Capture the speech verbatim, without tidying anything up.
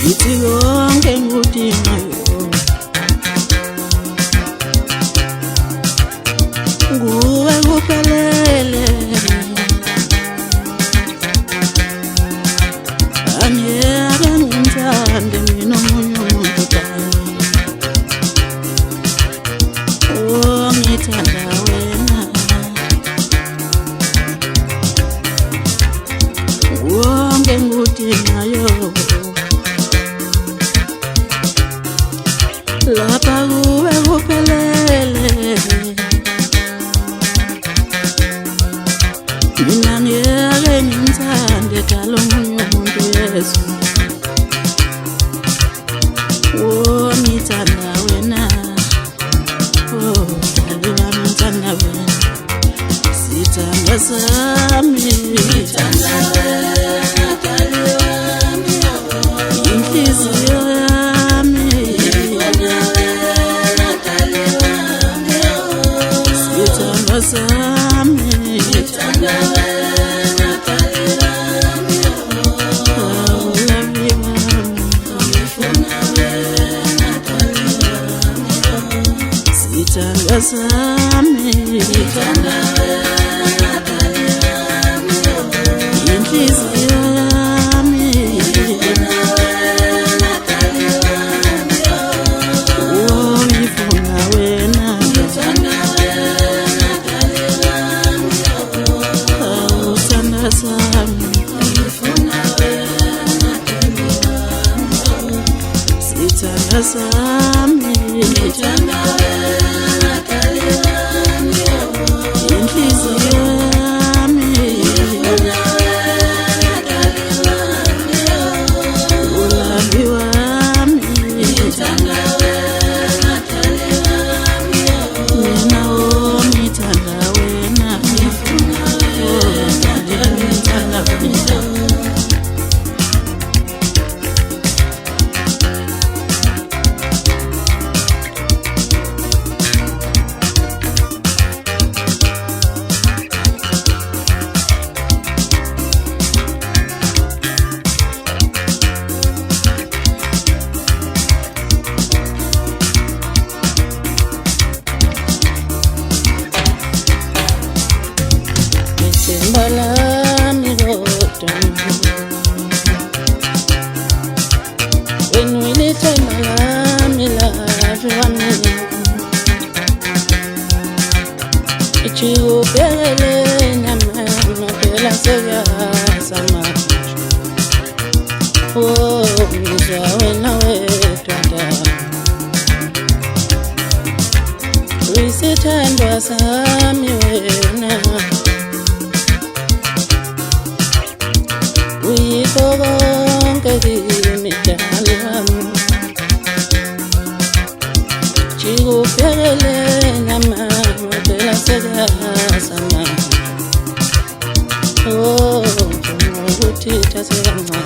Ithi konke ngudingayo nguwe kuphelele, angeke ngimthande mina omunye umuntu dala. Oh, ngithanda wena, konke ngudingayo lapha kuwe kuphelele. Mina ngeke ngimthande dala omunye umuntu Yesu. Oh, ngithanda wena, oh dali wami ngithanda wena, sithanda sami ngithanda wena, dali wami inhliziyo yami ngithanda wena, dali wami sithanda sami ngithanda wena, dali wami oh love you ngifuna wena, dali wami sithanda sami ngithanda wena, dali wami inhliziyo yami ngithanda wena, dali wami oh ngifuna wena, ngithanda wena, dali wami oh sithanda sami ngifuna wena, dali wami sithanda sami ngithanda wena, dali wami inhliziyo yami ngifuna wena, dali wami ulabi wami ngithanda wena, dali wami mina oh ngithanda wena, ngifuna wena, dali ngithanda wena. Balami roto when we need to malami love wami ichigo pele na mama pela seya sama oh nja wena wetwanda we sithandwa sami wena uyikho kimi dali wami chikuphelele nama phela sekasama oh ukuthi thathe kancane